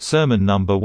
Sermon number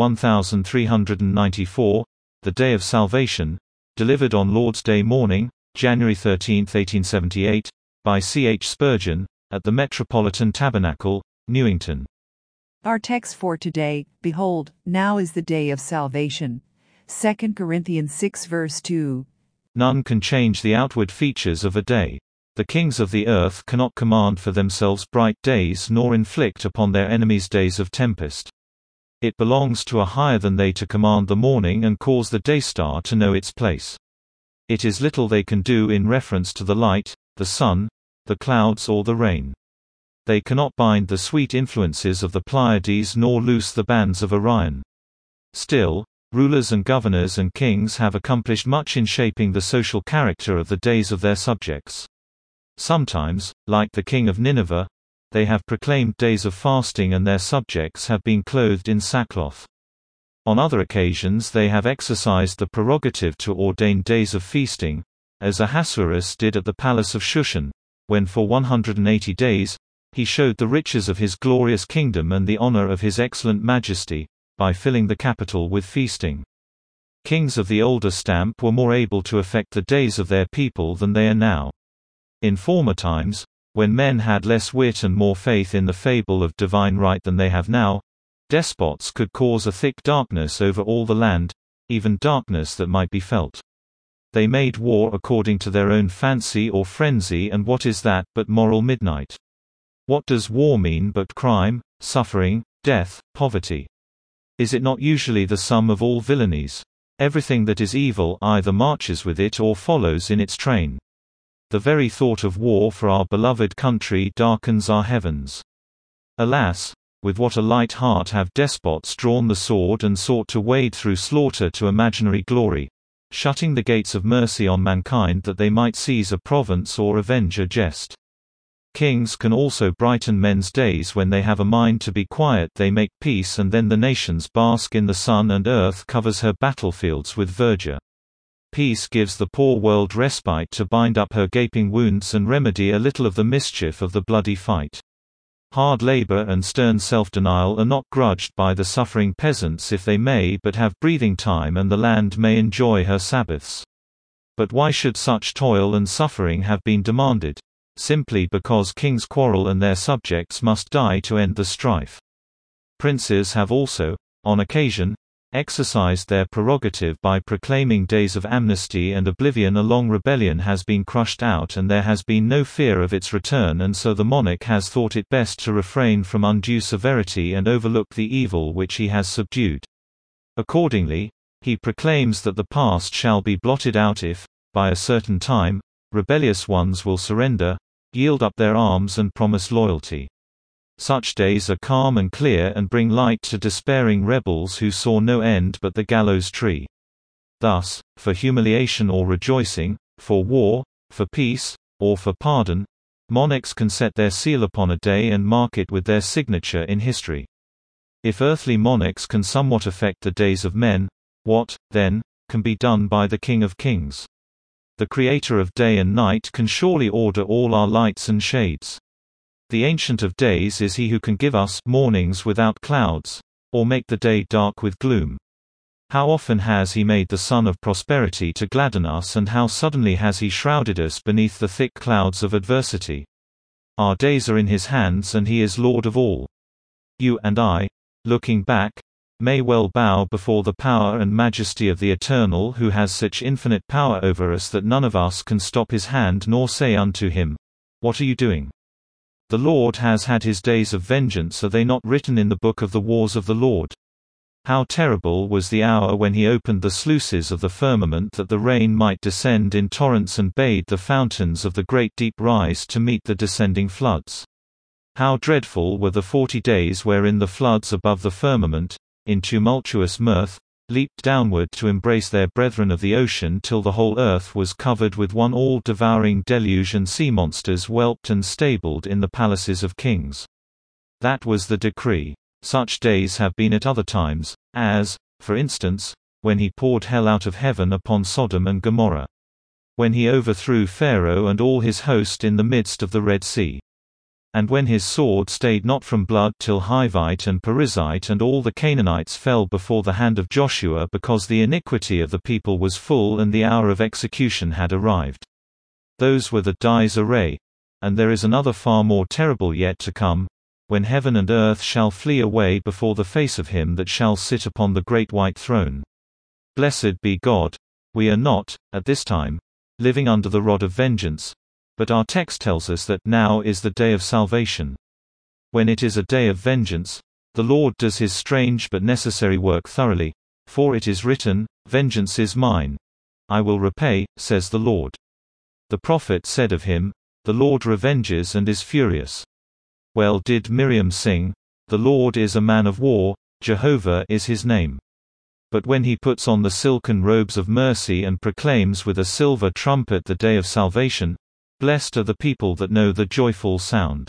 1394, The Day of Salvation, delivered on Lord's Day morning, January 13, 1878, by C. H. Spurgeon, at the Metropolitan Tabernacle, Newington. Our text for today, Behold, now is the day of salvation. 2 Corinthians 6 verse 2. None can change the outward features of a day. The kings of the earth cannot command for themselves bright days nor inflict upon their enemies days of tempest. It belongs to a higher than they to command the morning and cause the day-star to know its place. It is little they can do in reference to the light, the sun, the clouds or the rain. They cannot bind the sweet influences of the Pleiades nor loose the bands of Orion. Still, rulers and governors and kings have accomplished much in shaping the social character of the days of their subjects. Sometimes, like the king of Nineveh, they have proclaimed days of fasting and their subjects have been clothed in sackcloth. On other occasions they have exercised the prerogative to ordain days of feasting, as Ahasuerus did at the palace of Shushan, when for 180 days, he showed the riches of his glorious kingdom and the honor of his excellent majesty, by filling the capital with feasting. Kings of the older stamp were more able to affect the days of their people than they are now. In former times, when men had less wit and more faith in the fable of divine right than they have now, despots could cause a thick darkness over all the land, even darkness that might be felt. They made war according to their own fancy or frenzy, and what is that but moral midnight? What does war mean but crime, suffering, death, poverty? Is it not usually the sum of all villainies? Everything that is evil either marches with it or follows in its train. The very thought of war for our beloved country darkens our heavens. Alas, with what a light heart have despots drawn the sword and sought to wade through slaughter to imaginary glory, shutting the gates of mercy on mankind that they might seize a province or avenge a jest. Kings can also brighten men's days when they have a mind to be quiet. They make peace and then the nations bask in the sun and earth covers her battlefields with verdure. Peace gives the poor world respite to bind up her gaping wounds and remedy a little of the mischief of the bloody fight. Hard labor and stern self-denial are not grudged by the suffering peasants if they may but have breathing time and the land may enjoy her Sabbaths. But why should such toil and suffering have been demanded? Simply because kings quarrel and their subjects must die to end the strife. Princes have also, on occasion, exercised their prerogative by proclaiming days of amnesty and oblivion. A long rebellion has been crushed out and there has been no fear of its return, and so the monarch has thought it best to refrain from undue severity and overlook the evil which he has subdued. Accordingly, he proclaims that the past shall be blotted out if, by a certain time, rebellious ones will surrender, yield up their arms and promise loyalty. Such days are calm and clear and bring light to despairing rebels who saw no end but the gallows tree. Thus, for humiliation or rejoicing, for war, for peace, or for pardon, monarchs can set their seal upon a day and mark it with their signature in history. If earthly monarchs can somewhat affect the days of men, what, then, can be done by the King of Kings? The Creator of day and night can surely order all our lights and shades. The Ancient of Days is he who can give us mornings without clouds, or make the day dark with gloom. How often has he made the sun of prosperity to gladden us, and how suddenly has he shrouded us beneath the thick clouds of adversity. Our days are in his hands and he is Lord of all. You and I, looking back, may well bow before the power and majesty of the Eternal, who has such infinite power over us that none of us can stop his hand nor say unto him, "What are you doing?" The Lord has had his days of vengeance, are they not written in the book of the wars of the Lord? How terrible was the hour when he opened the sluices of the firmament that the rain might descend in torrents and bade the fountains of the great deep rise to meet the descending floods. How dreadful were the 40 days wherein the floods above the firmament, in tumultuous mirth, leaped downward to embrace their brethren of the ocean till the whole earth was covered with one all-devouring deluge and sea monsters whelped and stabled in the palaces of kings. That was the decree. Such days have been at other times, as, for instance, when he poured hell out of heaven upon Sodom and Gomorrah. When he overthrew Pharaoh and all his host in the midst of the Red Sea. And when his sword stayed not from blood till Hivite and Perizzite and all the Canaanites fell before the hand of Joshua, because the iniquity of the people was full and the hour of execution had arrived. Those were the dies array. And there is another far more terrible yet to come, when heaven and earth shall flee away before the face of him that shall sit upon the great white throne. Blessed be God. We are not, at this time, living under the rod of vengeance, but our text tells us that now is the day of salvation. When it is a day of vengeance, the Lord does his strange but necessary work thoroughly, for it is written, "Vengeance is mine. I will repay, says the Lord." The prophet said of him, "The Lord revenges and is furious." Well did Miriam sing, "The Lord is a man of war, Jehovah is his name." But when he puts on the silken robes of mercy and proclaims with a silver trumpet the day of salvation, blessed are the people that know the joyful sound.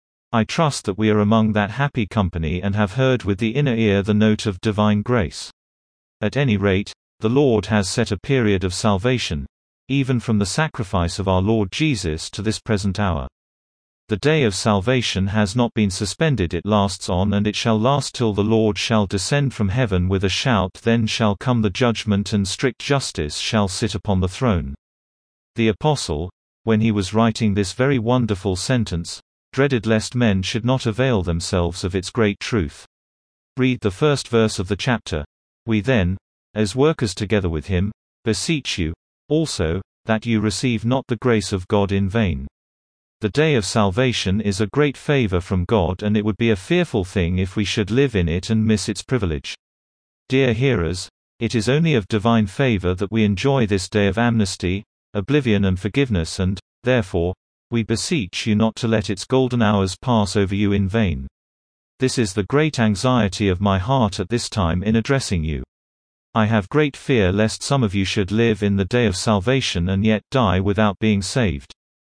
I trust that we are among that happy company and have heard with the inner ear the note of divine grace. At any rate, the Lord has set a period of salvation, even from the sacrifice of our Lord Jesus to this present hour. The day of salvation has not been suspended, it lasts on, and it shall last till the Lord shall descend from heaven with a shout. Then shall come the judgment, and strict justice shall sit upon the throne. The apostle, when he was writing this very wonderful sentence, dreaded lest men should not avail themselves of its great truth. Read the first verse of the chapter. "We then, as workers together with him, beseech you, also, that you receive not the grace of God in vain." The day of salvation is a great favor from God, and it would be a fearful thing if we should live in it and miss its privilege. Dear hearers, it is only of divine favor that we enjoy this day of amnesty, oblivion and forgiveness, and, therefore, we beseech you not to let its golden hours pass over you in vain. This is the great anxiety of my heart at this time in addressing you. I have great fear lest some of you should live in the day of salvation and yet die without being saved.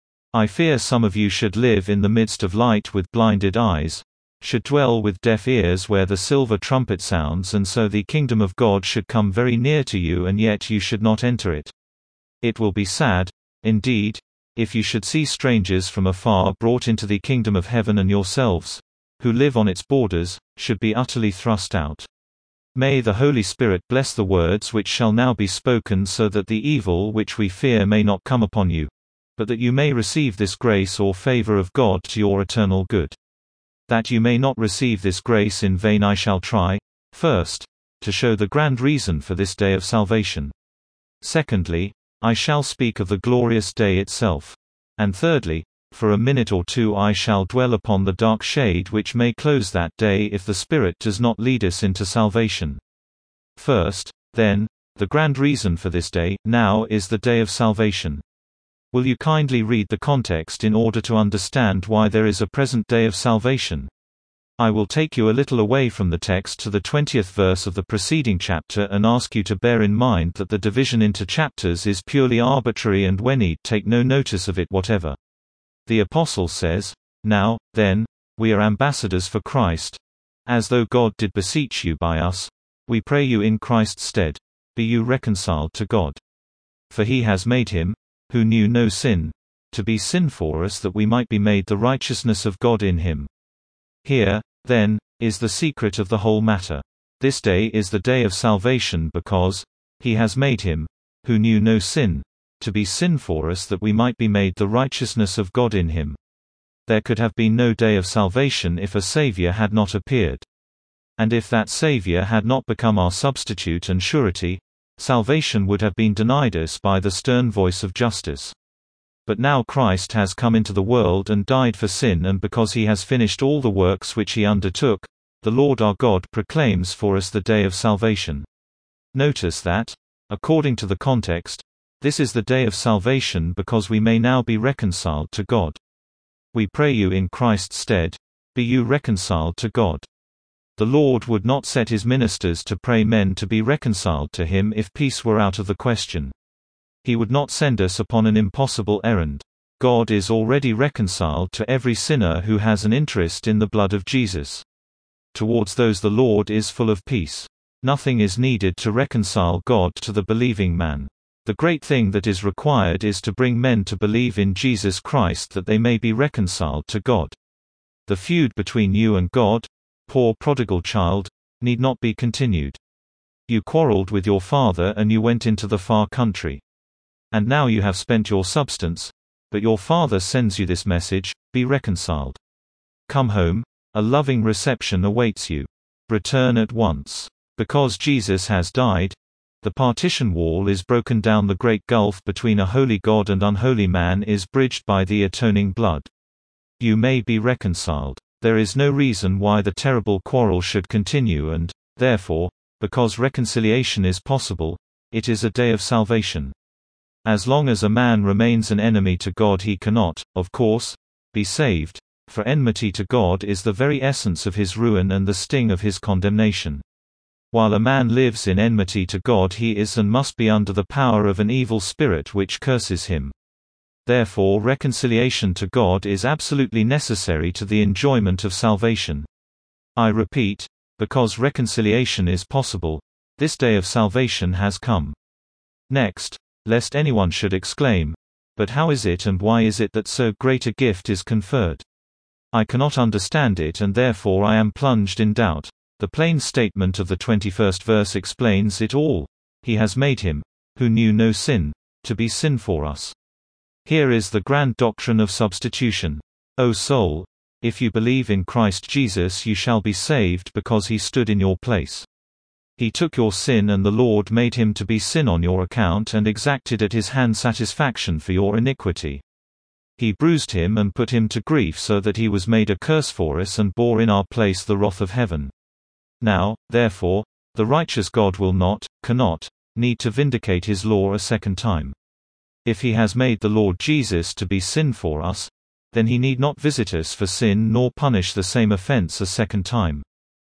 I fear some of you should live in the midst of light with blinded eyes, should dwell with deaf ears where the silver trumpet sounds, and so the kingdom of God should come very near to you and yet you should not enter it. It will be sad, indeed, if you should see strangers from afar brought into the kingdom of heaven, and yourselves, who live on its borders, should be utterly thrust out. May the Holy Spirit bless the words which shall now be spoken, so that the evil which we fear may not come upon you, but that you may receive this grace or favor of God to your eternal good. That you may not receive this grace in vain, I shall try, first, to show the grand reason for this day of salvation. Secondly, I shall speak of the glorious day itself. And thirdly, for a minute or two I shall dwell upon the dark shade which may close that day if the Spirit does not lead us into salvation. First, then, the grand reason for this day. Now is the day of salvation. Will you kindly read the context in order to understand why there is a present day of salvation? I will take you a little away from the text to the 20th verse of the preceding chapter and ask you to bear in mind that the division into chapters is purely arbitrary, and we need take no notice of it whatever. The apostle says, "Now, then, we are ambassadors for Christ, as though God did beseech you by us. We pray you in Christ's stead, be you reconciled to God. For he has made him, who knew no sin, to be sin for us, that we might be made the righteousness of God in him." Here, then, is the secret of the whole matter. This day is the day of salvation because he has made him, who knew no sin, to be sin for us, that we might be made the righteousness of God in him. There could have been no day of salvation if a Savior had not appeared. And if that Savior had not become our substitute and surety, salvation would have been denied us by the stern voice of justice. But now Christ has come into the world and died for sin, and because he has finished all the works which he undertook, the Lord our God proclaims for us the day of salvation. Notice that, according to the context, this is the day of salvation because we may now be reconciled to God. We pray you in Christ's stead, be you reconciled to God. The Lord would not set his ministers to pray men to be reconciled to him if peace were out of the question. He would not send us upon an impossible errand. God is already reconciled to every sinner who has an interest in the blood of Jesus. Towards those the Lord is full of peace. Nothing is needed to reconcile God to the believing man. The great thing that is required is to bring men to believe in Jesus Christ, that they may be reconciled to God. The feud between you and God, poor prodigal child, need not be continued. You quarreled with your father and you went into the far country. And now you have spent your substance, but your father sends you this message: be reconciled. Come home, a loving reception awaits you. Return at once. Because Jesus has died, the partition wall is broken down, the great gulf between a holy God and unholy man is bridged by the atoning blood. You may be reconciled. There is no reason why the terrible quarrel should continue, and, therefore, because reconciliation is possible, it is a day of salvation. As long as a man remains an enemy to God, he cannot, of course, be saved, for enmity to God is the very essence of his ruin and the sting of his condemnation. While a man lives in enmity to God, he is and must be under the power of an evil spirit which curses him. Therefore, reconciliation to God is absolutely necessary to the enjoyment of salvation. I repeat, because reconciliation is possible, this day of salvation has come. Next, lest anyone should exclaim, but how is it and why is it that so great a gift is conferred? I cannot understand it, and therefore I am plunged in doubt. The plain statement of the 21st verse explains it all. He has made him, who knew no sin, to be sin for us. Here is the grand doctrine of substitution. O soul, if you believe in Christ Jesus, you shall be saved, because he stood in your place. He took your sin, and the Lord made him to be sin on your account, and exacted at his hand satisfaction for your iniquity. He bruised him and put him to grief, so that he was made a curse for us and bore in our place the wrath of heaven. Now, therefore, the righteous God will not, cannot, need to vindicate his law a second time. If he has made the Lord Jesus to be sin for us, then he need not visit us for sin nor punish the same offense a second time.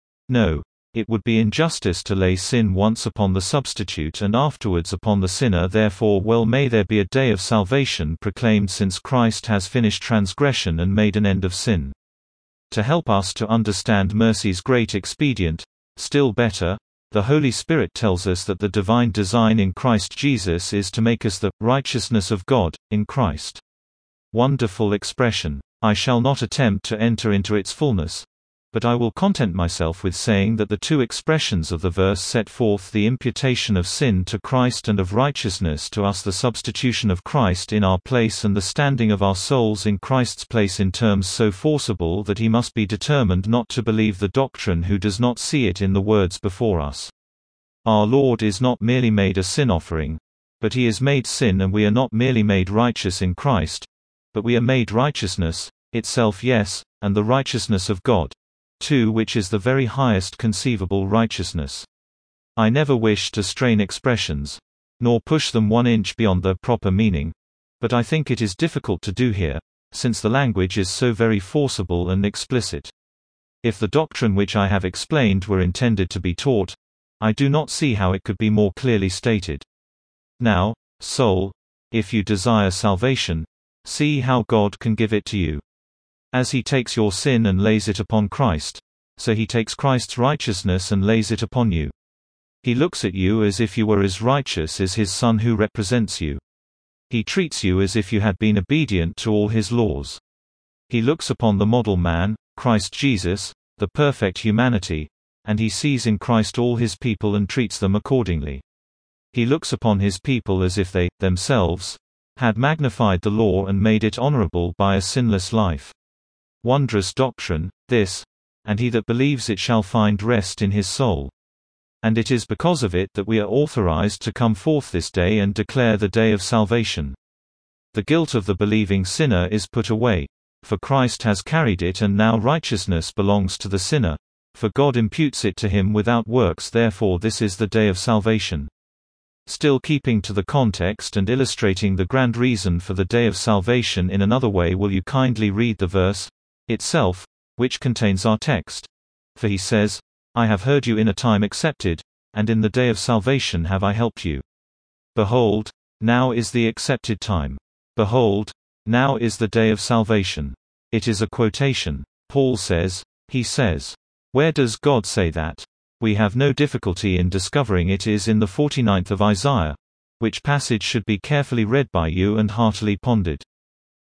No. It would be injustice to lay sin once upon the substitute and afterwards upon the sinner. Therefore, well may there be a day of salvation proclaimed, since Christ has finished transgression and made an end of sin. To help us to understand mercy's great expedient, still better, the Holy Spirit tells us that the divine design in Christ Jesus is to make us the righteousness of God in Christ. Wonderful expression. I shall not attempt to enter into its fullness, but I will content myself with saying that the two expressions of the verse set forth the imputation of sin to Christ and of righteousness to us, the substitution of Christ in our place and the standing of our souls in Christ's place, in terms so forcible that he must be determined not to believe the doctrine who does not see it in the words before us. Our Lord is not merely made a sin offering, but he is made sin, and we are not merely made righteous in Christ, but we are made righteousness itself, yes, and the righteousness of God too, which is the very highest conceivable righteousness. I never wish to strain expressions, nor push them 1 inch beyond their proper meaning, but I think it is difficult to do here, since the language is so very forcible and explicit. If the doctrine which I have explained were intended to be taught, I do not see how it could be more clearly stated. Now, soul, if you desire salvation, see how God can give it to you. As he takes your sin and lays it upon Christ, so he takes Christ's righteousness and lays it upon you. He looks at you as if you were as righteous as his Son who represents you. He treats you as if you had been obedient to all his laws. He looks upon the model man, Christ Jesus, the perfect humanity, and he sees in Christ all his people and treats them accordingly. He looks upon his people as if they, themselves, had magnified the law and made it honorable by a sinless life. Wondrous doctrine, this, and he that believes it shall find rest in his soul. And it is because of it that we are authorized to come forth this day and declare the day of salvation. The guilt of the believing sinner is put away, for Christ has carried it, and now righteousness belongs to the sinner, for God imputes it to him without works. Therefore this is the day of salvation. Still keeping to the context and illustrating the grand reason for the day of salvation in another way, will you kindly read the verse itself, which contains our text? For he says, I have heard you in a time accepted, and in the day of salvation have I helped you. Behold, now is the accepted time. Behold, now is the day of salvation. It is a quotation. Paul says, he says. Where does God say that? We have no difficulty in discovering it is in the 49th of Isaiah, which passage should be carefully read by you and heartily pondered.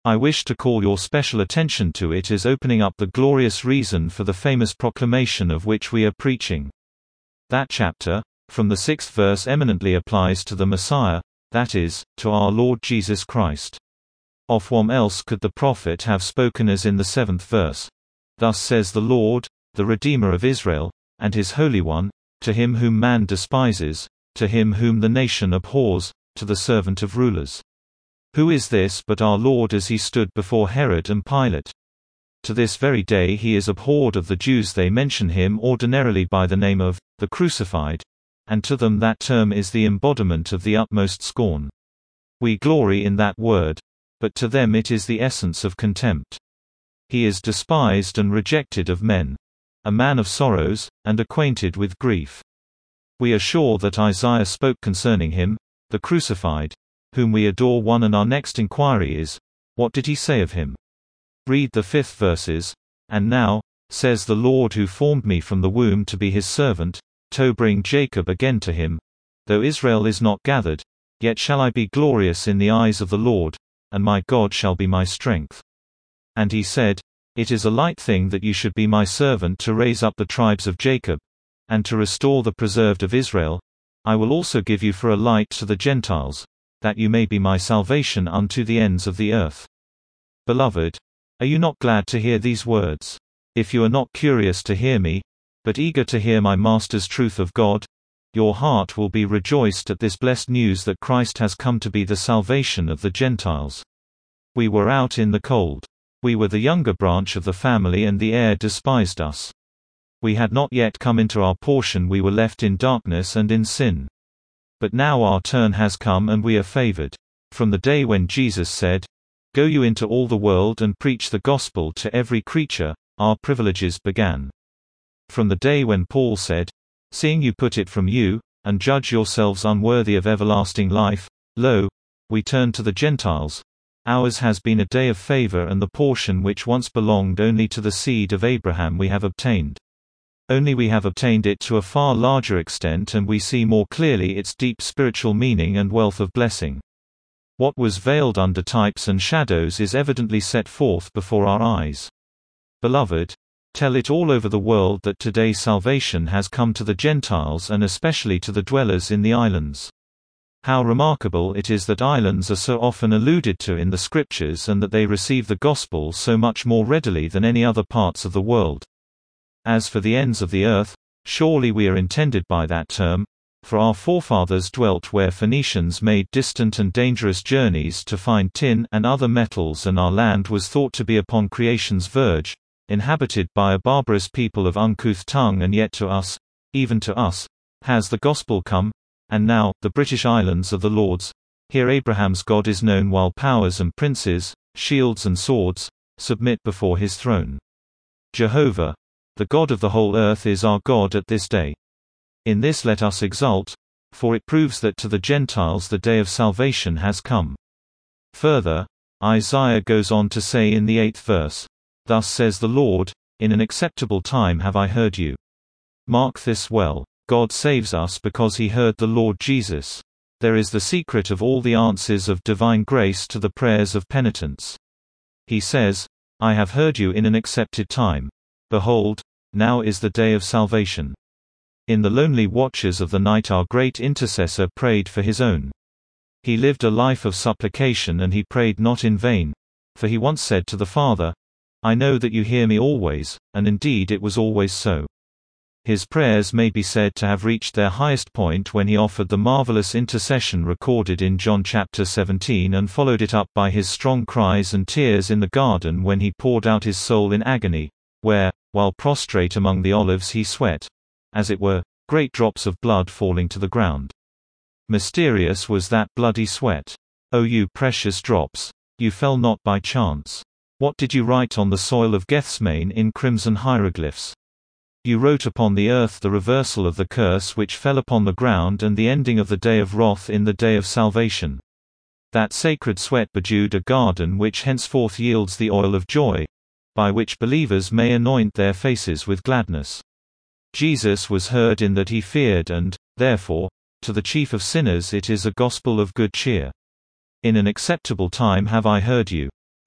I wish to call your special attention to it as opening up the glorious reason for the famous proclamation of which we are preaching. That chapter, from the 6th verse, eminently applies to the Messiah, that is, to our Lord Jesus Christ. Of whom else could the prophet have spoken as in the 7th verse? Thus says the Lord, the Redeemer of Israel, and his Holy One, to him whom man despises, to him whom the nation abhors, to the servant of rulers. Who is this but our Lord as he stood before Herod and Pilate? To this very day he is abhorred of the Jews. They mention him ordinarily by the name of the Crucified, and to them that term is the embodiment of the utmost scorn. We glory in that word, but to them it is the essence of contempt. He is despised and rejected of men, a man of sorrows, and acquainted with grief. We are sure that Isaiah spoke concerning him, the Crucified, whom we adore. And our next inquiry is, what did he say of him? Read the 5th verses. And now, says the Lord who formed me from the womb to be his servant, to bring Jacob again to him. Though Israel is not gathered, yet shall I be glorious in the eyes of the Lord, and my God shall be my strength. And he said, It is a light thing that you should be my servant to raise up the tribes of Jacob, and to restore the preserved of Israel. I will also give you for a light to the Gentiles, that you may be my salvation unto the ends of the earth. Beloved, are you not glad to hear these words? If you are not curious to hear me, but eager to hear my Master's truth of God, your heart will be rejoiced at this blessed news that Christ has come to be the salvation of the Gentiles. We were out in the cold. We were the younger branch of the family, and the heir despised us. We had not yet come into our portion. We were left in darkness and in sin. But now our turn has come, and we are favored. From the day when Jesus said, Go you into all the world and preach the gospel to every creature, our privileges began. From the day when Paul said, Seeing you put it from you, and judge yourselves unworthy of everlasting life, lo, we turn to the Gentiles. Ours has been a day of favor, and the portion which once belonged only to the seed of Abraham we have obtained. Only we have obtained it to a far larger extent, and we see more clearly its deep spiritual meaning and wealth of blessing. What was veiled under types and shadows is evidently set forth before our eyes. Beloved, tell it all over the world that today salvation has come to the Gentiles, and especially to the dwellers in the islands. How remarkable it is that islands are so often alluded to in the Scriptures, and that they receive the gospel so much more readily than any other parts of the world. As for the ends of the earth, surely we are intended by that term, for our forefathers dwelt where Phoenicians made distant and dangerous journeys to find tin and other metals, and our land was thought to be upon creation's verge, inhabited by a barbarous people of uncouth tongue, and yet to us, even to us, has the gospel come. And now, the British Islands are the Lord's. Here Abraham's God is known, while powers and princes, shields and swords, submit before his throne. Jehovah, the God of the whole earth, is our God at this day. In this let us exult, for it proves that to the Gentiles the day of salvation has come. Further, Isaiah goes on to say in the 8th verse, Thus says the Lord, In an acceptable time have I heard you. Mark this well. God saves us because he heard the Lord Jesus. There is the secret of all the answers of divine grace to the prayers of penitents. He says, I have heard you in an accepted time. Behold, now is the day of salvation. In the lonely watches of the night our great intercessor prayed for his own. He lived a life of supplication, and he prayed not in vain. For he once said to the Father, I know that you hear me always, and indeed it was always so. His prayers may be said to have reached their highest point when he offered the marvelous intercession recorded in John chapter 17, and followed it up by his strong cries and tears in the garden when he poured out his soul in agony, where, while prostrate among the olives, he sweat, as it were, great drops of blood falling to the ground. Mysterious was that bloody sweat. O you precious drops! You fell not by chance. What did you write on the soil of Gethsemane in crimson hieroglyphs? You wrote upon the earth the reversal of the curse which fell upon the ground, and the ending of the day of wrath in the day of salvation. That sacred sweat bedewed a garden which henceforth yields the oil of joy, by which believers may anoint their faces with gladness. Jesus was heard in that he feared, and, therefore, to the chief of sinners it is a gospel of good cheer. In an acceptable time have I heard you.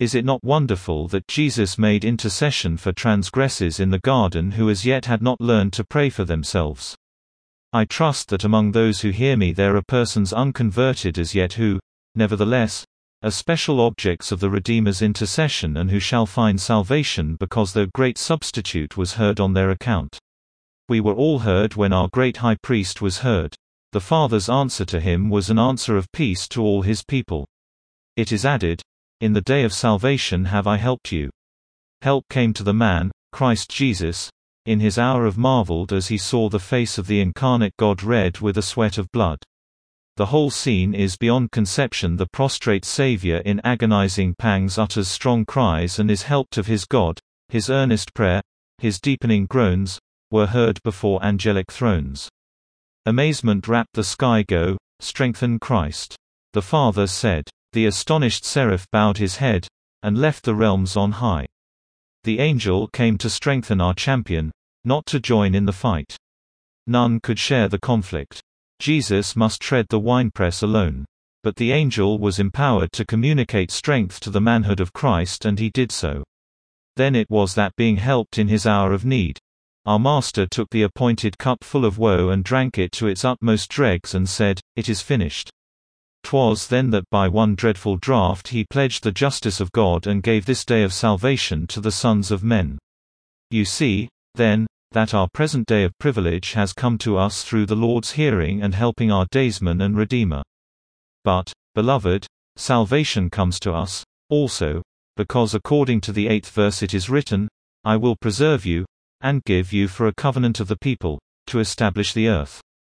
Is it not wonderful that Jesus made intercession for transgressors in the garden who as yet had not learned to pray for themselves? I trust that among those who hear me there are persons unconverted as yet who, nevertheless, are special objects of the Redeemer's intercession and who shall find salvation because the great substitute was heard on their account. We were all heard when our great high priest was heard. The Father's answer to him was an answer of peace to all his people. It is added, "In the day of salvation have I helped you." Help came to the man, Christ Jesus, in his hour of marveled as he saw the face of the incarnate God red with a sweat of blood. The whole scene is beyond conception. The prostrate Savior in agonizing pangs utters strong cries and is helped of his God. His earnest prayer, his deepening groans, were heard before angelic thrones. Amazement wrapped the sky. Go, strengthen Christ. The Father said. The astonished seraph bowed his head, and left the realms on high. The angel came to strengthen our champion, not to join in the fight. None could share the conflict. Jesus must tread the winepress alone. But the angel was empowered to communicate strength to the manhood of Christ, and he did so. Then it was that, being helped in his hour of need, our Master took the appointed cup full of woe and drank it to its utmost dregs and said, "It is finished." 'Twas then that by one dreadful draught he pledged the justice of God and gave this day of salvation to the sons of men. You see, then, that our present day of privilege has come to us through the Lord's hearing and helping our daysman and Redeemer. But, beloved, salvation comes to us, also, because according to the 8th verse it is written, "I will preserve you, and give you for a covenant of the people, to establish the earth."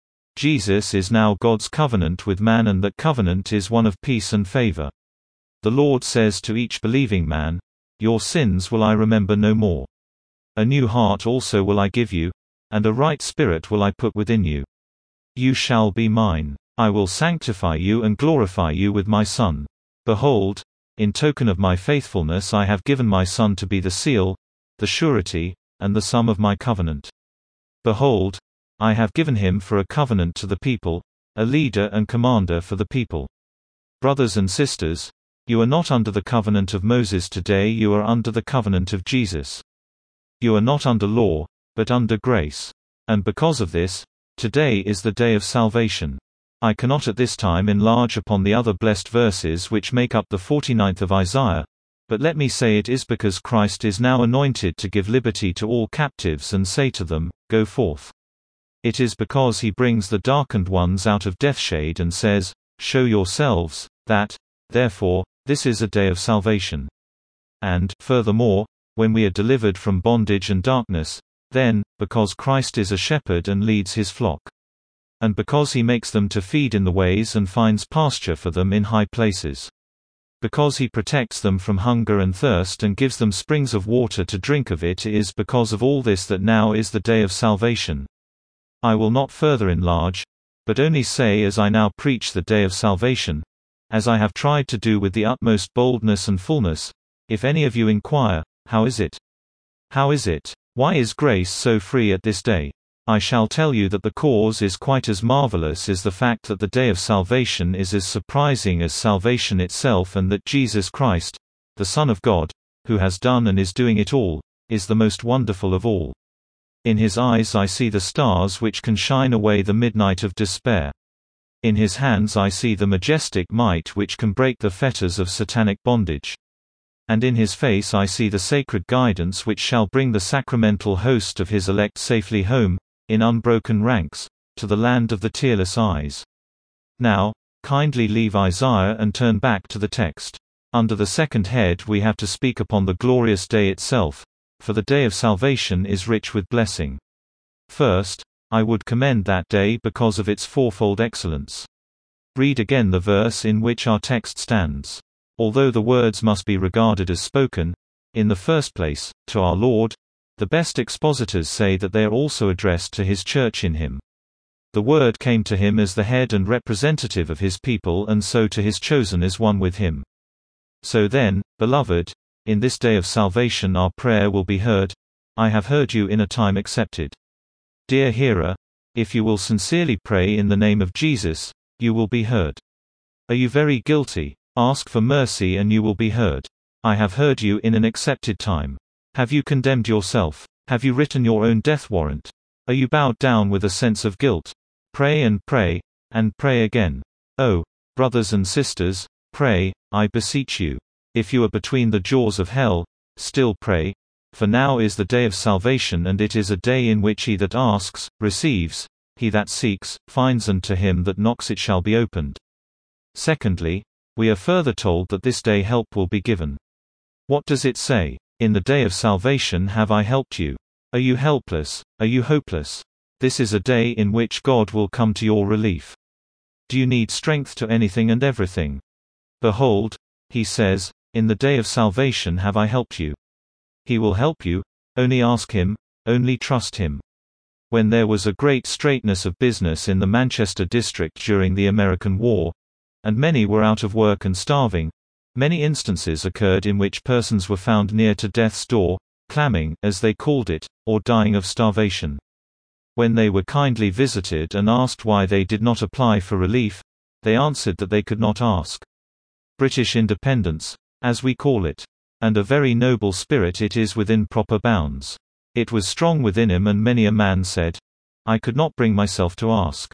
Jesus is now God's covenant with man, and that covenant is one of peace and favor. The Lord says to each believing man, "Your sins will I remember no more. A new heart also will I give you, and a right spirit will I put within you. You shall be mine. I will sanctify you and glorify you with my Son. Behold, in token of my faithfulness I have given my Son to be the seal, the surety, and the sum of my covenant. Behold, I have given him for a covenant to the people, a leader and commander for the people." Brothers and sisters, you are not under the covenant of Moses today, you are under the covenant of Jesus. You are not under law, but under grace. And because of this, today is the day of salvation. I cannot at this time enlarge upon the other blessed verses which make up the 49th of Isaiah, but let me say it is because Christ is now anointed to give liberty to all captives and say to them, "Go forth." It is because he brings the darkened ones out of death's shade and says, "Show yourselves," that, therefore, this is a day of salvation. And, furthermore, when we are delivered from bondage and darkness, then, because Christ is a shepherd and leads his flock. And because he makes them to feed in the ways and finds pasture for them in high places. Because he protects them from hunger and thirst and gives them springs of water to drink of. It is because of all this that now is the day of salvation. I will not further enlarge, but only say, as I now preach the day of salvation, as I have tried to do with the utmost boldness and fullness, if any of you inquire, "How is it? How is it? Why is grace so free at this day?" I shall tell you that the cause is quite as marvelous as the fact that the day of salvation is as surprising as salvation itself, and that Jesus Christ, the Son of God, who has done and is doing it all, is the most wonderful of all. In his eyes I see the stars which can shine away the midnight of despair. In his hands I see the majestic might which can break the fetters of satanic bondage. And in his face I see the sacred guidance which shall bring the sacramental host of his elect safely home, in unbroken ranks, to the land of the tearless eyes. Now, kindly leave Isaiah and turn back to the text. Under the second head we have to speak upon the glorious day itself, for the day of salvation is rich with blessing. First, I would commend that day because of its fourfold excellence. Read again the verse in which our text stands. Although the words must be regarded as spoken, in the first place, to our Lord, the best expositors say that they are also addressed to his church in him. The word came to him as the head and representative of his people, and so to his chosen as one with him. So then, beloved, in this day of salvation our prayer will be heard. I have heard you in a time accepted. Dear hearer, if you will sincerely pray in the name of Jesus, you will be heard. Are you very guilty? Ask for mercy and you will be heard. I have heard you in an accepted time. Have you condemned yourself? Have you written your own death warrant? Are you bowed down with a sense of guilt? Pray and pray, and pray again. Oh, brothers and sisters, pray, I beseech you. If you are between the jaws of hell, still pray, for now is the day of salvation, and it is a day in which he that asks, receives, he that seeks, finds, and to him that knocks it shall be opened. Secondly, we are further told that this day help will be given. What does it say? In the day of salvation have I helped you. Are you helpless? Are you hopeless? This is a day in which God will come to your relief. Do you need strength to anything and everything? Behold, he says, in the day of salvation have I helped you. He will help you, only ask him, only trust him. When there was a great straitness of business in the Manchester district during the American War, and many were out of work and starving, many instances occurred in which persons were found near to death's door, clamming, as they called it, or dying of starvation. When they were kindly visited and asked why they did not apply for relief, they answered that they could not ask. British independence, as we call it. And a very noble spirit it is within proper bounds. It was strong within him, and many a man said, I could not bring myself to ask.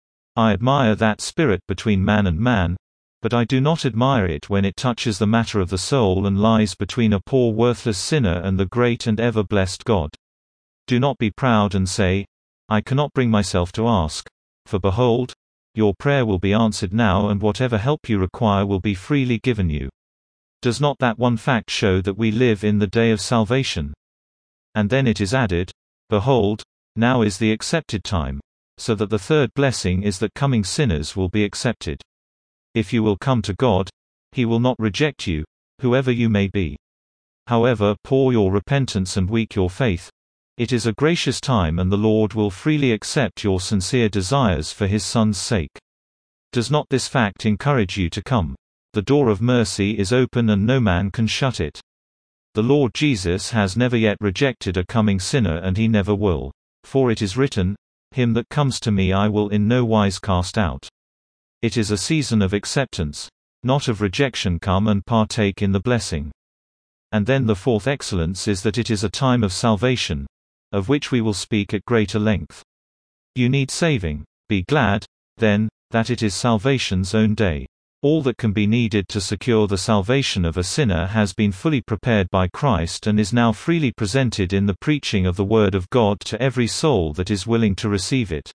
I admire that spirit between man and man, but I do not admire it when it touches the matter of the soul and lies between a poor worthless sinner and the great and ever blessed God. Do not be proud and say, I cannot bring myself to ask, for behold, your prayer will be answered now, and whatever help you require will be freely given you. Does not that one fact show that we live in the day of salvation? And then it is added, behold, now is the accepted time, so that the third blessing is that coming sinners will be accepted. If you will come to God, he will not reject you, whoever you may be. However poor your repentance and weak your faith, it is a gracious time, and the Lord will freely accept your sincere desires for his Son's sake. Does not this fact encourage you to come? The door of mercy is open and no man can shut it. The Lord Jesus has never yet rejected a coming sinner, and he never will. For it is written, him that comes to me I will in no wise cast out. It is a season of acceptance, not of rejection. Come and partake in the blessing. And then the fourth excellence is that it is a time of salvation, of which we will speak at greater length. You need saving. Be glad, then, that it is salvation's own day. All that can be needed to secure the salvation of a sinner has been fully prepared by Christ and is now freely presented in the preaching of the Word of God to every soul that is willing to receive it.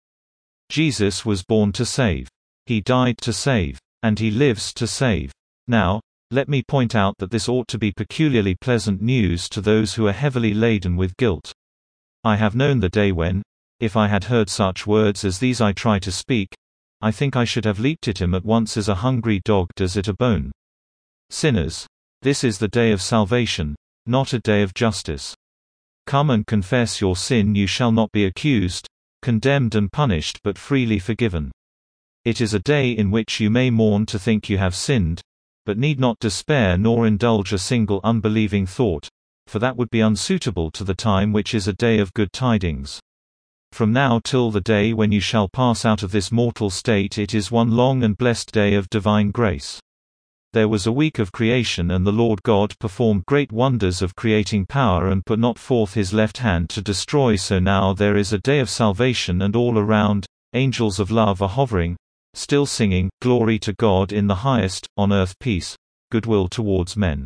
Jesus was born to save. He died to save. And he lives to save. Now, let me point out that this ought to be peculiarly pleasant news to those who are heavily laden with guilt. I have known the day when, if I had heard such words as these I try to speak, I think I should have leaped at him at once as a hungry dog does at a bone. Sinners, this is the day of salvation, not a day of justice. Come and confess your sin, you shall not be accused, condemned and punished, but freely forgiven. It is a day in which you may mourn to think you have sinned, but need not despair nor indulge a single unbelieving thought, for that would be unsuitable to the time which is a day of good tidings. From now till the day when you shall pass out of this mortal state, it is one long and blessed day of divine grace. There was a week of creation, and the Lord God performed great wonders of creating power and put not forth his left hand to destroy. So now there is a day of salvation, and all around, angels of love are hovering, still singing, Glory to God in the highest, on earth peace, goodwill towards men.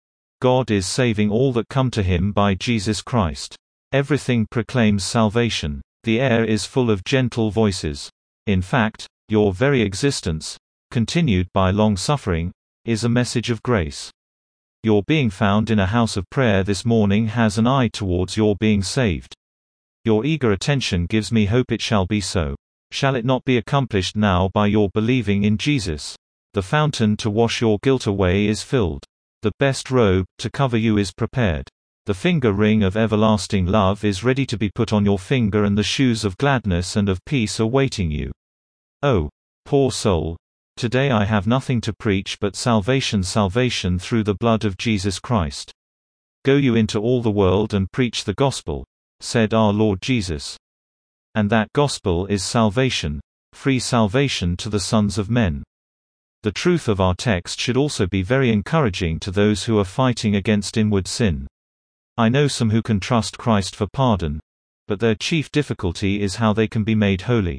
God is saving all that come to him by Jesus Christ. Everything proclaims salvation. The air is full of gentle voices. In fact, your very existence, continued by long suffering, is a message of grace. Your being found in a house of prayer this morning has an eye towards your being saved. Your eager attention gives me hope it shall be so. Shall it not be accomplished now by your believing in Jesus? The fountain to wash your guilt away is filled. The best robe to cover you is prepared. The finger ring of everlasting love is ready to be put on your finger, and the shoes of gladness and of peace are waiting you. Oh, poor soul! Today I have nothing to preach but salvation, salvation through the blood of Jesus Christ. Go you into all the world and preach the gospel, said our Lord Jesus. And that gospel is salvation, free salvation to the sons of men. The truth of our text should also be very encouraging to those who are fighting against inward sin. I know some who can trust Christ for pardon, but their chief difficulty is how they can be made holy.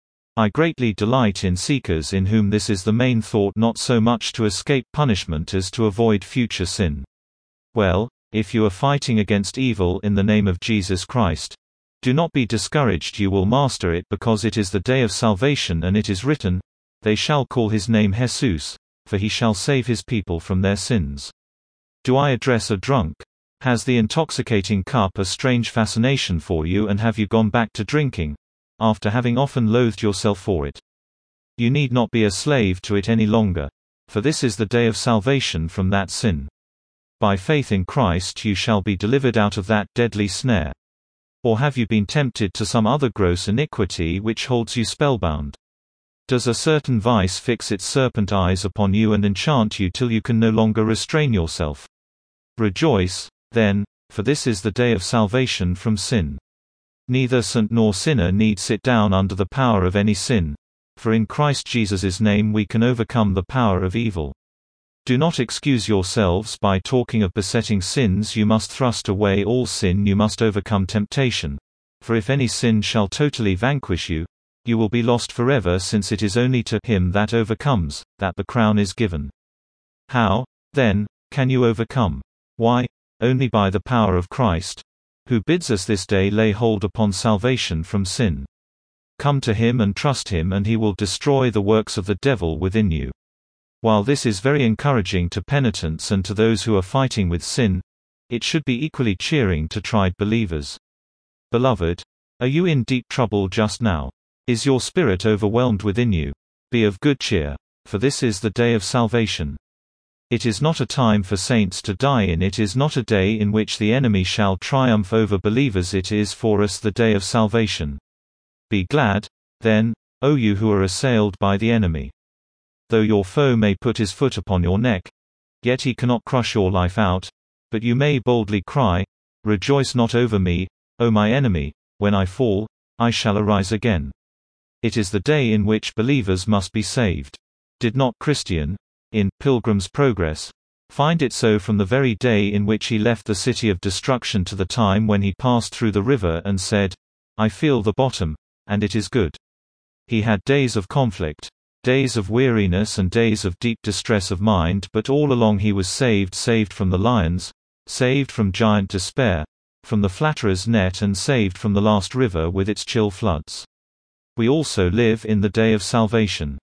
I greatly delight in seekers in whom this is the main thought, not so much to escape punishment as to avoid future sin. Well, if you are fighting against evil in the name of Jesus Christ, do not be discouraged, you will master it, because it is the day of salvation, and it is written, "They shall call his name Jesus, for he shall save his people from their sins." Do I address a drunk? Has the intoxicating cup a strange fascination for you, and have you gone back to drinking, after having often loathed yourself for it? You need not be a slave to it any longer, for this is the day of salvation from that sin. By faith in Christ you shall be delivered out of that deadly snare. Or have you been tempted to some other gross iniquity which holds you spellbound? Does a certain vice fix its serpent eyes upon you and enchant you till you can no longer restrain yourself? Rejoice, then, for this is the day of salvation from sin. Neither saint nor sinner need sit down under the power of any sin, for in Christ Jesus' name we can overcome the power of evil. Do not excuse yourselves by talking of besetting sins. You must thrust away all sin, you must overcome temptation. For if any sin shall totally vanquish you, you will be lost forever, since it is only to him that overcomes that the crown is given. How, then, can you overcome? Why, only by the power of Christ, who bids us this day lay hold upon salvation from sin. Come to him and trust him, and he will destroy the works of the devil within you. While this is very encouraging to penitents and to those who are fighting with sin, it should be equally cheering to tried believers. Beloved, are you in deep trouble just now? Is your spirit overwhelmed within you? Be of good cheer, for this is the day of salvation. It is not a time for saints to die in, it is not a day in which the enemy shall triumph over believers, it is for us the day of salvation. Be glad, then, O you who are assailed by the enemy. Though your foe may put his foot upon your neck, yet he cannot crush your life out, but you may boldly cry, "Rejoice not over me, O my enemy, when I fall, I shall arise again." It is the day in which believers must be saved. Did not Christian, in Pilgrim's Progress, find it so from the very day in which he left the city of destruction to the time when he passed through the river and said, "I feel the bottom, and it is good"? He had days of conflict, days of weariness and days of deep distress of mind, but all along he was saved from the lions, saved from giant despair, from the flatterer's net, and saved from the last river with its chill floods. We also live in the day of salvation.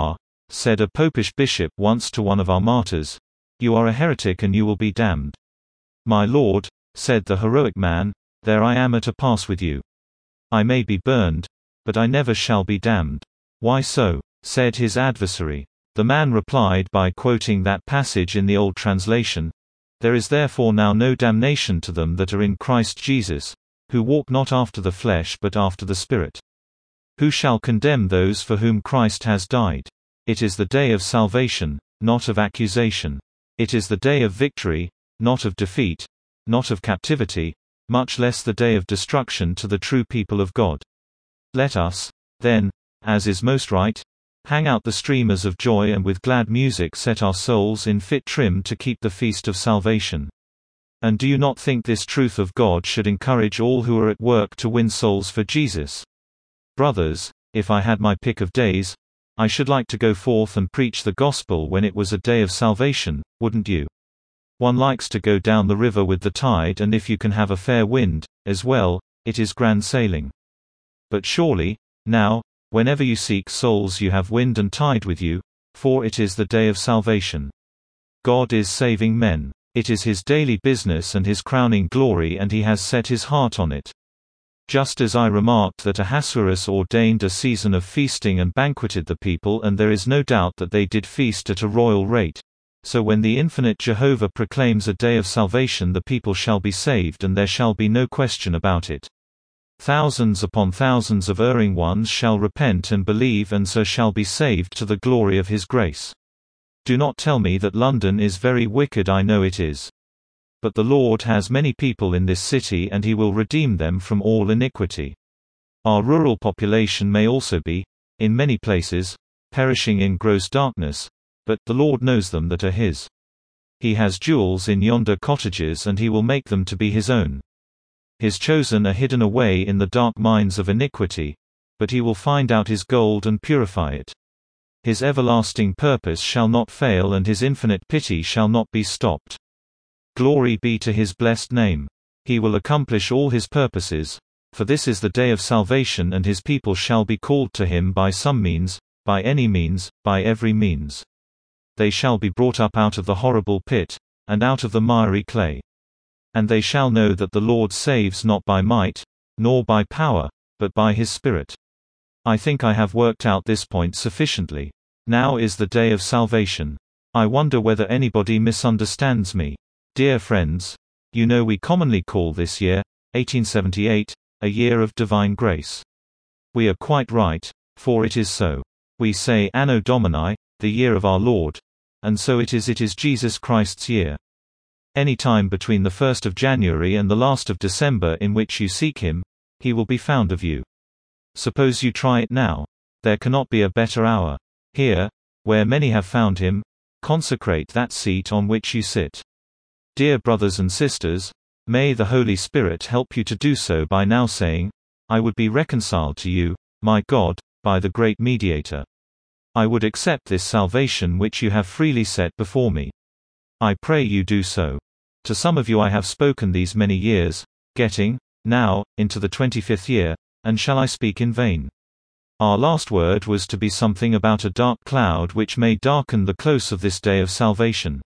Said a popish bishop once to one of our martyrs, "You are a heretic and you will be damned." "My lord," said the heroic man, "there I am at a pass with you. I may be burned, but I never shall be damned." "Why so?" said his adversary. The man replied by quoting that passage in the Old Translation, "There is therefore now no damnation to them that are in Christ Jesus, who walk not after the flesh but after the Spirit. Who shall condemn those for whom Christ has died? It is the day of salvation, not of accusation. It is the day of victory, not of defeat, not of captivity, much less the day of destruction to the true people of God. Let us, then, as is most right, hang out the streamers of joy, and with glad music set our souls in fit trim to keep the feast of salvation. And do you not think this truth of God should encourage all who are at work to win souls for Jesus? Brothers, if I had my pick of days, I should like to go forth and preach the gospel when it was a day of salvation, wouldn't you? One likes to go down the river with the tide, and if you can have a fair wind, as well, it is grand sailing. But surely, now, whenever you seek souls you have wind and tide with you, for it is the day of salvation. God is saving men. It is his daily business and his crowning glory, and he has set his heart on it. Just as I remarked that Ahasuerus ordained a season of feasting and banqueted the people, and there is no doubt that they did feast at a royal rate, so when the infinite Jehovah proclaims a day of salvation, the people shall be saved, and there shall be no question about it. Thousands upon thousands of erring ones shall repent and believe, and so shall be saved to the glory of his grace. Do not tell me that London is very wicked, I know it is. But the Lord has many people in this city, and he will redeem them from all iniquity. Our rural population may also be, in many places, perishing in gross darkness, but the Lord knows them that are his. He has jewels in yonder cottages, and he will make them to be his own. His chosen are hidden away in the dark mines of iniquity, but he will find out his gold and purify it. His everlasting purpose shall not fail, and his infinite pity shall not be stopped. Glory be to his blessed name. He will accomplish all his purposes, for this is the day of salvation, and his people shall be called to him by some means, by any means, by every means. They shall be brought up out of the horrible pit, and out of the miry clay. And they shall know that the Lord saves not by might, nor by power, but by his Spirit. I think I have worked out this point sufficiently. Now is the day of salvation. I wonder whether anybody misunderstands me. Dear friends, you know we commonly call this year, 1878, a year of divine grace. We are quite right, for it is so. We say Anno Domini, the year of our Lord, and so it is Jesus Christ's year. Any time between the 1st of January and the last of December in which you seek him, he will be found of you. Suppose you try it now. There cannot be a better hour. Here, where many have found him, consecrate that seat on which you sit. Dear brothers and sisters, may the Holy Spirit help you to do so by now saying, I would be reconciled to you, my God, by the great mediator. I would accept this salvation which you have freely set before me. I pray you do so. To some of you I have spoken these many years, getting, now, into the 25th year, and shall I speak in vain? Our last word was to be something about a dark cloud which may darken the close of this day of salvation.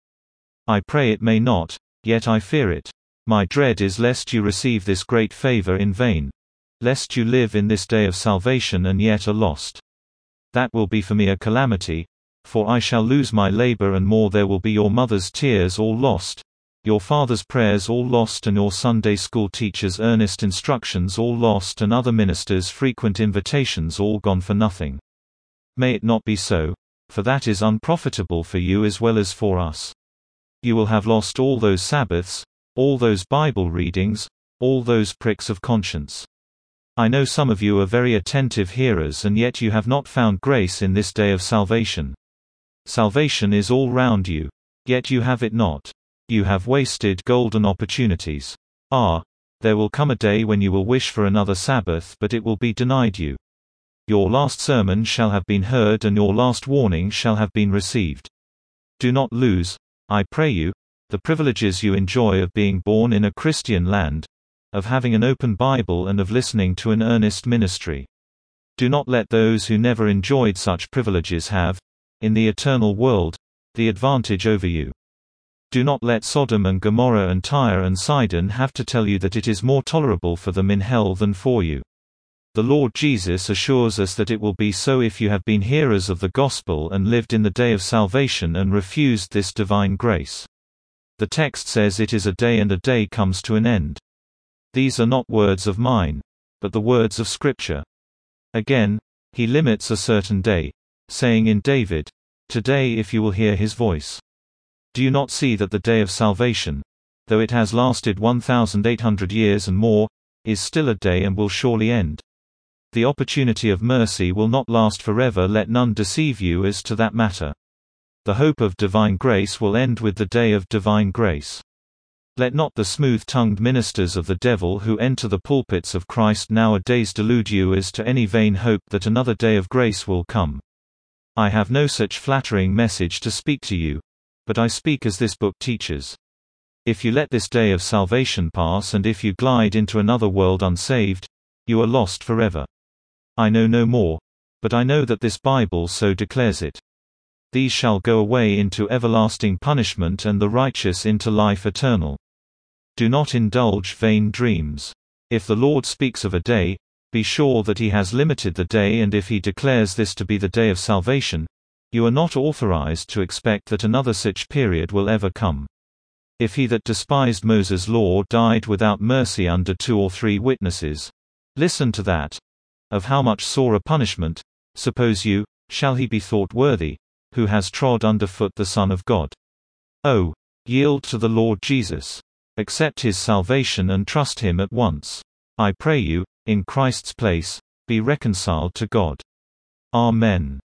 I pray it may not, yet I fear it. My dread is lest you receive this great favor in vain, lest you live in this day of salvation and yet are lost. That will be for me a calamity, for I shall lose my labor, and more there will be your mother's tears all lost, your father's prayers all lost, and your Sunday school teacher's earnest instructions all lost, and other ministers' frequent invitations all gone for nothing. May it not be so, for that is unprofitable for you as well as for us. You will have lost all those Sabbaths, all those Bible readings, all those pricks of conscience. I know some of you are very attentive hearers, and yet you have not found grace in this day of salvation. Salvation is all round you, yet you have it not. You have wasted golden opportunities. There will come a day when you will wish for another Sabbath, but it will be denied you. Your last sermon shall have been heard, and your last warning shall have been received. Do not lose, I pray you, the privileges you enjoy of being born in a Christian land, of having an open Bible, and of listening to an earnest ministry. Do not let those who never enjoyed such privileges have, in the eternal world, the advantage over you. Do not let Sodom and Gomorrah and Tyre and Sidon have to tell you that it is more tolerable for them in hell than for you. The Lord Jesus assures us that it will be so if you have been hearers of the gospel and lived in the day of salvation and refused this divine grace. The text says it is a day, and a day comes to an end. These are not words of mine, but the words of Scripture. Again, he limits a certain day, saying in David, "Today if you will hear his voice." Do you not see that the day of salvation, though it has lasted 1,800 years and more, is still a day and will surely end? The opportunity of mercy will not last forever. Let none deceive you as to that matter. The hope of divine grace will end with the day of divine grace. Let not the smooth-tongued ministers of the devil who enter the pulpits of Christ nowadays delude you as to any vain hope that another day of grace will come. I have no such flattering message to speak to you, but I speak as this book teaches. If you let this day of salvation pass, and if you glide into another world unsaved, you are lost forever. I know no more, but I know that this Bible so declares it. These shall go away into everlasting punishment, and the righteous into life eternal. Do not indulge vain dreams. If the Lord speaks of a day, be sure that he has limited the day, and if he declares this to be the day of salvation, you are not authorized to expect that another such period will ever come. If he that despised Moses' law died without mercy under 2 or 3 witnesses, listen to that. Of how much sorer punishment, suppose you, shall he be thought worthy, who has trod under foot the Son of God? Oh, yield to the Lord Jesus. Accept his salvation and trust him at once. I pray you, in Christ's place, be reconciled to God. Amen.